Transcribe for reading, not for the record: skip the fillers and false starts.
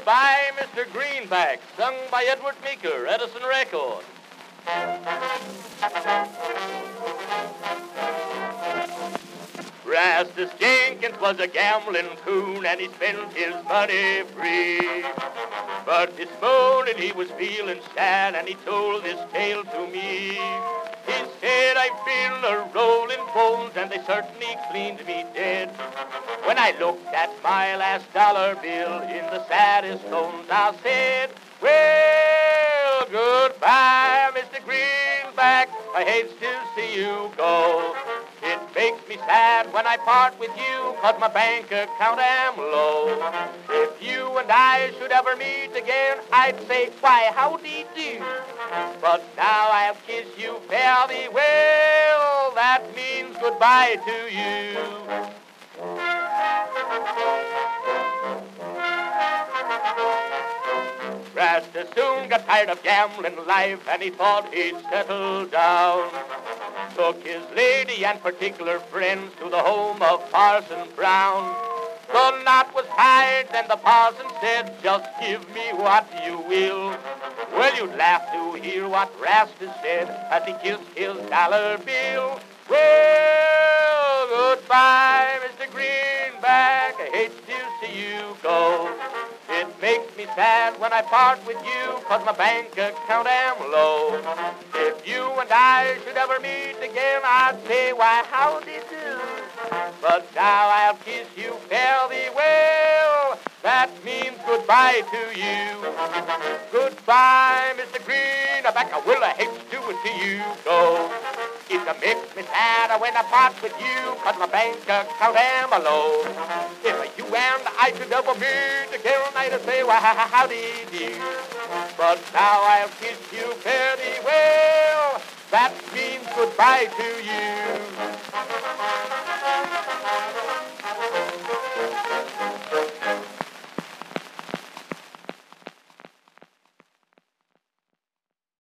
Goodbye, Mr. Greenback, sung by Edward Meeker, Edison Record. Rastus Jenkins was a gambling coon and he spent his money free. But this morning he was feeling sad and he told this tale to me. He said, I feel a rolling bones and they certainly cleaned me dead. When I looked at my last dollar bill in the saddest tones, I said, well, goodbye, Mr. Greenback, I hate to see you go. It makes me sad when I part with you, 'cause my bank account am low. If you and I should ever meet again, I'd say, why, howdy do. But now I'll kiss you fairly well, that means goodbye to you. Rastus soon got tired of gambling life and he thought he'd settle down. Took his lady and particular friends to the home of Parson Brown. The knot was tied and the parson said, just give me what you will. Well, you'd laugh to hear what Rastus said as he kissed his dollar bill. Well, goodbye, Mr. Greenback, I hate to see you go. It makes me sad when I part with you, 'cause my bank account am low. If you and I should ever meet again, I'd say, why, howdy do. But now I'll kiss you fairly well, that means goodbye to you. Goodbye, Mr. Greenback, I hate to see you go. It makes me sad when I part with you, 'cause my bank account am low. If you and I should ever meet again, I'd say, why, howdy do. But now I'll kiss you fairly well, that means goodbye to you.